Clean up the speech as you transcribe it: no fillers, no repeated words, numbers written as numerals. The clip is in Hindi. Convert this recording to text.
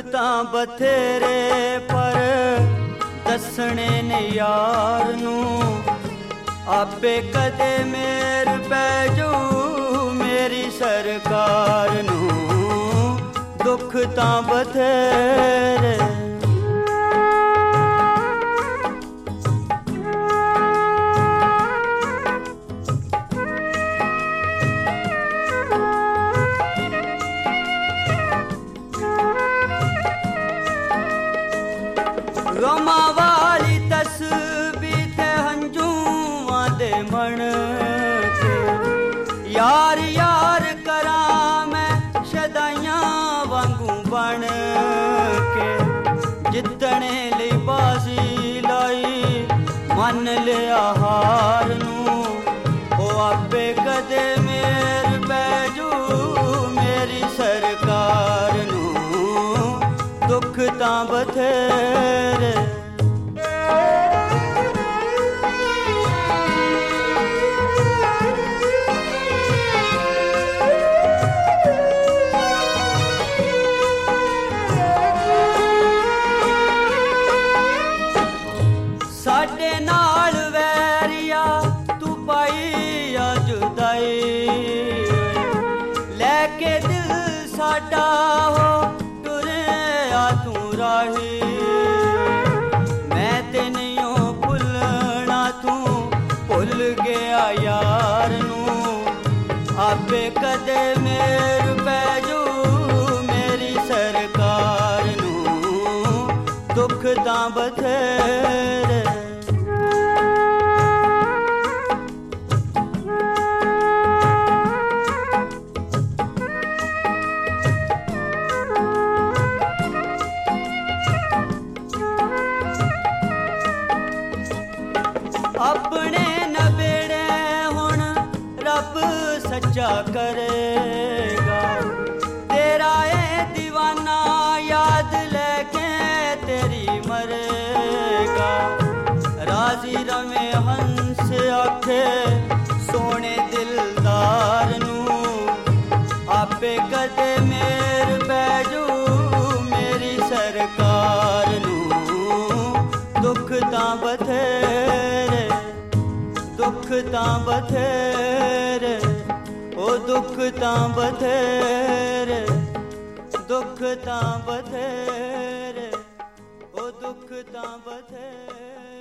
तां बथेरे पर दसने ने यार नूं आपे कदे मेर पैजू मेरी सरकार नूं दुख तां बथेरे गमा वाली तस्बीह थे हंजूआं दे मन के यार यार करा मैं शदाइयां वांगू बन के जितने ली बाजी लाई मन लिया हार नूं ओ आपे कदे मेर बैजू मेरी सरकार नूं दुख तां बथेरे साडे नाल वैरिया तू पाई आ जुदाई लेके दिल साडा हो टुरे आ तू राही मैं ते नहीं भुलना तू भुल गया यार नूं आपे कदे मेर पैजू मेरी सरकार नूं दुख तां बथेरे अपने नबेड़े हुण रब सच्चा करेगा तेरा ए दीवाना याद लेके तेरी मरेगा राजी रवे हंस आखे सोने दिलदार नूं आपे कदे मेर बैजू मेरी सरकार नूं दुख तां बथेरे दुख तां बथेरे ओ दुख तां बथेरे दुख तां बथेरे ओ दुख तां बथेरे